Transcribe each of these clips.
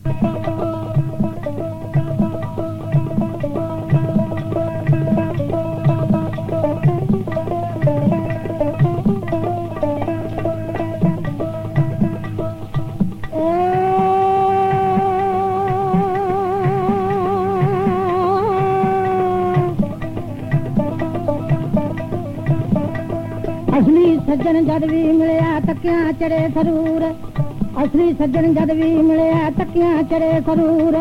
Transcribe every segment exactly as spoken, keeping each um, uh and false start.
असली सज्जन जद भी मिलिया तकिया चढ़े सरूर, असली सज्जन जद भी मिलिया तकिया चढ़े सरूर।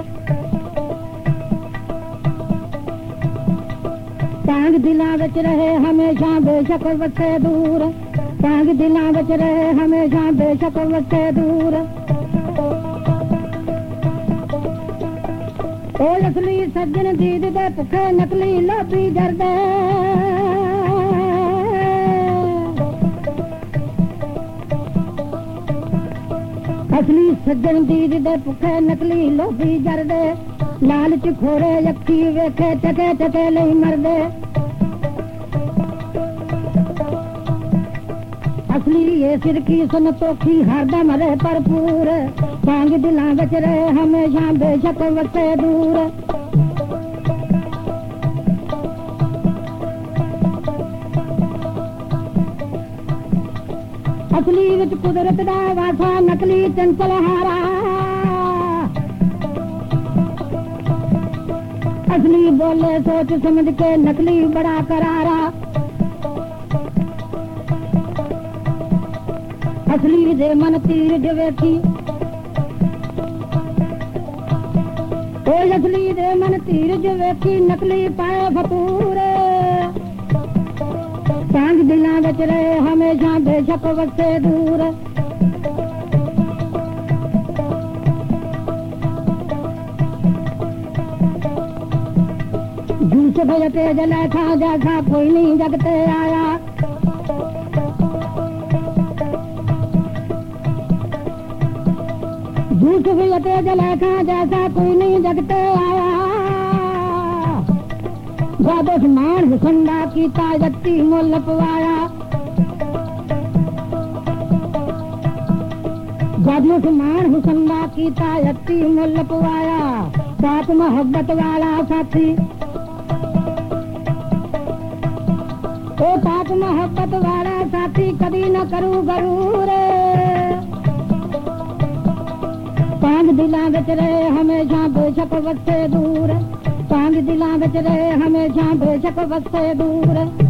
टांग दिलां विच रहे हमेशा बेशक वसे दूर, टांग दिलां विच रहे हमेशा बेशक वसे दूर। ओ असली सज्जन दीद दे भुखे नकली लोभी जरदे, असली सज्जन दीद दे भुखे नकली लोभी जरदे। लालच खोरे अखी वेखे टके टके नहीं मरदे, असली ये सिर की सुन तोखी हरदम रहे भरपूर। टांग दिलां विच रहे हमेशा बेशक वसे दूर। असली विच कुदरत दा वासा नकली चंचल हारा, असली बोले सोच समझ के नकली बड़ा करारा। असली दे मन तीर जवेखी, ओ असली दे मन तीर जवेखी नकली पाए फतूर। टांग दिलां विच रहे हमेशा बेशक वसे दूर। जूस भजते जला था जैसा कोई नहीं जगते आया, जूस भजते जला था जैसा कोई नहीं जगते आया। दुश्मन हुसंदा की ताजती मुल पवाया, जब दुश्मन हुसंदा की ताजती मुल पवाया। साथ मोहब्बत वाला साथी, ओ साथ मोहब्बत वाला साथी कभी न करूं गरूर। टांग दिलां विच रहे हमेशा बेशक वसे दूर, टांग दिलां विच रहे हमेशा बेशक वसे दूर।